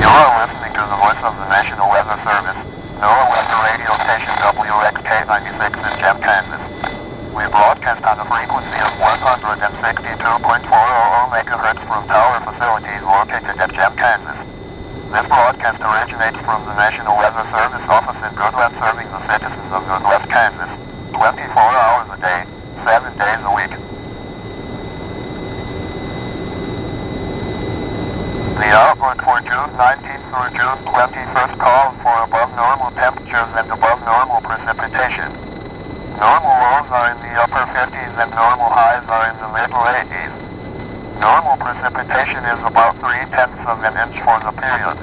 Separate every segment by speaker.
Speaker 1: You are listening to the voice of the National Weather Service, NOAA Weather Radio Station WXK 96 in Gem, Kansas. We broadcast on a frequency of 162.400 MHz from tower facilities located at Gem, Kansas. This broadcast originates from the National Weather Service office in Goodland, serving the citizens of Northwest Kansas, 24 hours a day, 7 days a week. The outlook for June 19th through June 21st calls for above normal temperatures and above normal precipitation. Normal lows are in the upper 50s and normal highs are in the middle 80s. Normal precipitation is about 0.3 of an inch for the period.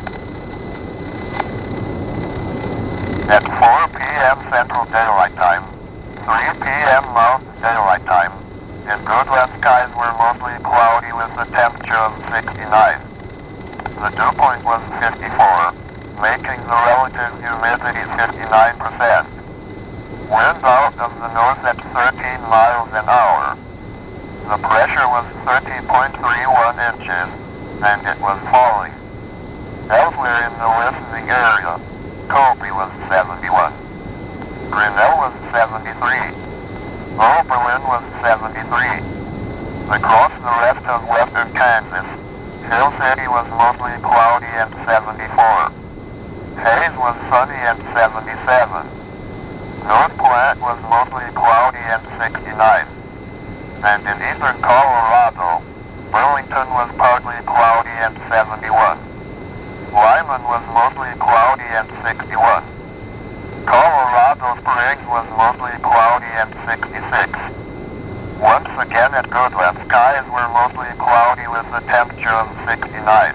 Speaker 1: At 4 p.m. Central Daylight Time, 3 p.m. Mountain Daylight Time, in Goodland skies were mostly cloudy with a temperature of 69. The dew point was 54, making the relative humidity 59%. Winds out of the north at 13 miles an hour. The pressure was 30.31 inches, and it was falling. Elsewhere in the listening area, Colby was 71. Grinnell was 73. Oberlin was 73. Across the rest of western Kansas, Hill City was mostly cloudy and 74. Hays was sunny and 77. North Platte was mostly cloudy and 69. And in eastern Colorado, Burlington was partly cloudy and 71. Lyman was mostly cloudy and 61. Colorado Springs was mostly cloudy and 66. Once again at Goodland, skies were mostly cloudy with a temperature of 69.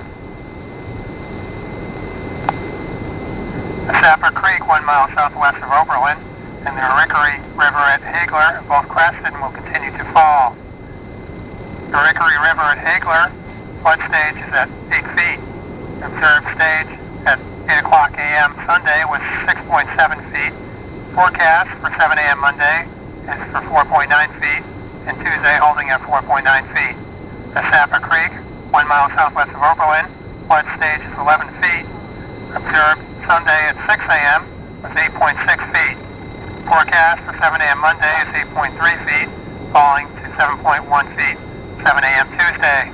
Speaker 2: The Sapper Creek, 1 mile southwest of Oberlin, and the Rickory River at Hagler have both crested and will continue to fall. The Rickory River at Hagler, flood stage is at 8 feet. The observed stage at 8 o'clock a.m. Sunday was 6.7 feet. Forecast for 7 a.m. Monday is for 4.9 feet. And Tuesday holding at 4.9 feet. The Sapper Creek, 1 mile southwest of Oberlin, flood stage is 11 feet. Observed Sunday at 6 a.m. was 8.6 feet. Forecast for 7 a.m. Monday is 8.3 feet, falling to 7.1 feet, 7 a.m. Tuesday.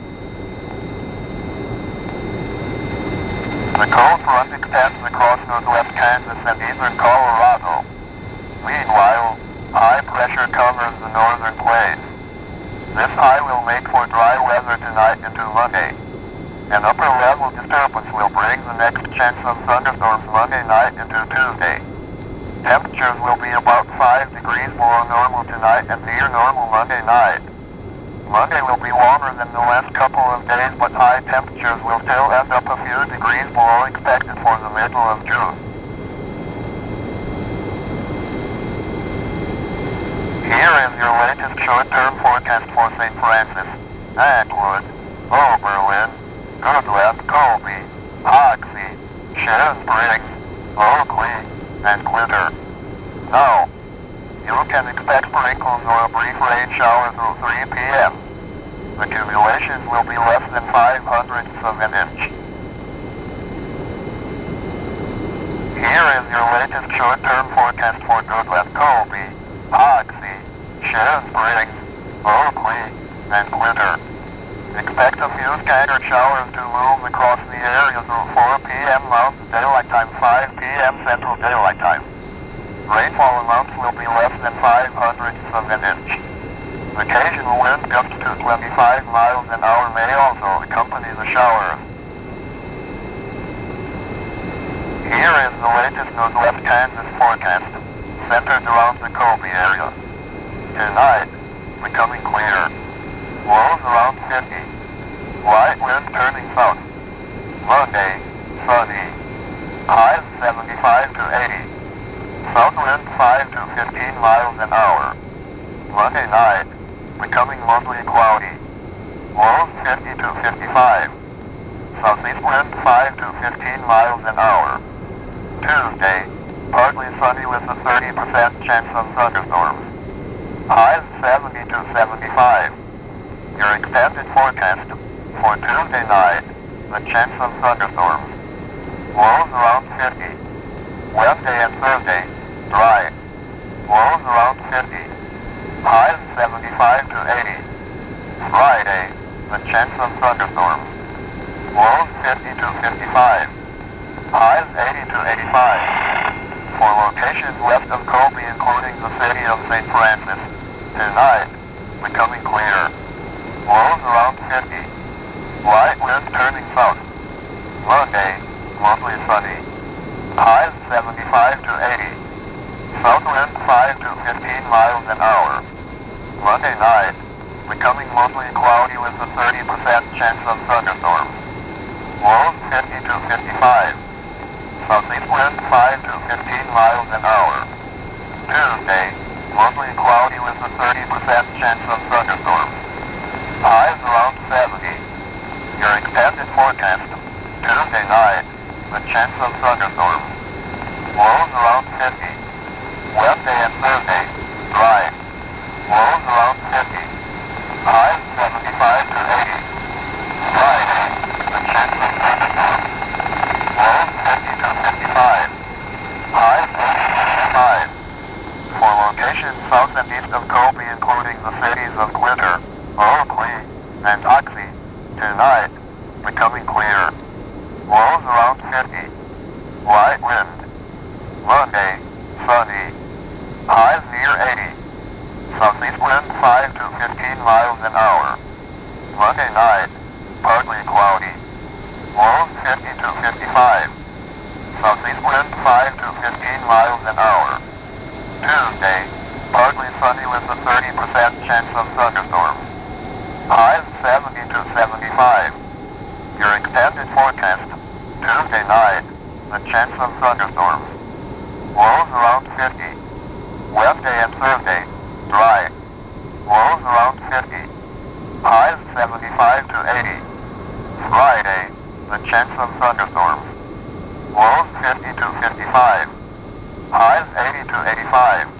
Speaker 1: The cold front extends across northwest Kansas and eastern Colorado. Meanwhile, high pressure covers the northern plains. This high will make for dry weather tonight into Monday. An upper level disturbance will bring the next chance of thunderstorms Monday night into Tuesday. Temperatures will be about 5 degrees below normal tonight and near normal Monday night. Monday will be warmer than the last couple of days, but high temperatures will still end up a few degrees below expected for the middle of June. Here is your latest short-term forecast for St. Francis, Atwood, Oberlin, Goodland, Colby, Hoxie, Sharon Springs, Oakley, and Glitter. Now, you can expect sprinkles or a brief rain shower through 3 p.m. Accumulations will be less than 0.05 of an inch. Here is your latest short-term forecast for Goodland, Colby, Hoxie, Sharon Springs, Oakley, and Glitter. Expect a few scattered showers to move across the area through 4 p.m. Mountain Daylight Time, 5 p.m. Central Daylight Time. Rainfall amounts will be less than 0.05 of an inch. Occasional wind gusts to 25 miles an hour may also accompany the showers. Here is the latest Northwest Kansas forecast, centered around the Colby area. Tonight, becoming clear. Lows around 50. Light wind turning south. Monday, sunny. Highs 75 to 80. South wind 5 to 15 miles an hour. Monday night, becoming mostly cloudy. Lows 50 to 55. Southeast wind 5 to 15 miles an hour. Tuesday, partly sunny with a 30% chance of thunderstorms. Highs 70 to 75. Your extended forecast for Tuesday night, the chance of thunderstorms. Lows around 50. Wednesday and Thursday, dry. Lows around 50. Highs 75 to 80. Friday, the chance of thunderstorms. Lows 50 to 55. Highs 80 to 85. For locations west of Colby, including the city of St. Francis, tonight, becoming clear. Lows around 50. Light winds turning south. Monday, mostly sunny. Highs 75 to 80. South wind 5 to 15 miles an hour. Monday night, becoming mostly cloudy with a 30% chance of thunderstorms. Lows 50 to 55. Southeast wind 5 to 15 miles an hour. Tuesday, mostly cloudy with a 30% chance of thunderstorms. Highs around 70. Your extended forecast, Tuesday night, the chance of thunderstorms. Lows around 50. Wednesday and Thursday, dry. Lows around 50. Highs 75 to 80. Friday, the chance of thunderstorms. Lows 50 to 55. Highs 80 to 55. For locations south and east of Colby, including the cities of Glitter, Oakley, and Oxy, tonight, becoming clear. Lows around 50. Light wind. Monday, sunny. Highs near 80. Southeast wind 5 to 15 miles an hour. Monday night, partly cloudy. Lows 50 to 55. Southeast wind 5 to 15 miles an hour. Tuesday, partly sunny with a 30% chance of thunderstorms. Highs 70 to 75. Your extended forecast, Tuesday night, the chance of thunderstorms. Lows around 50. Wednesday and Thursday, dry. Lows around 50. Highs 75 to 80. Friday, the chance of thunderstorms. Lows 50 to 55. Highs 80 to 85.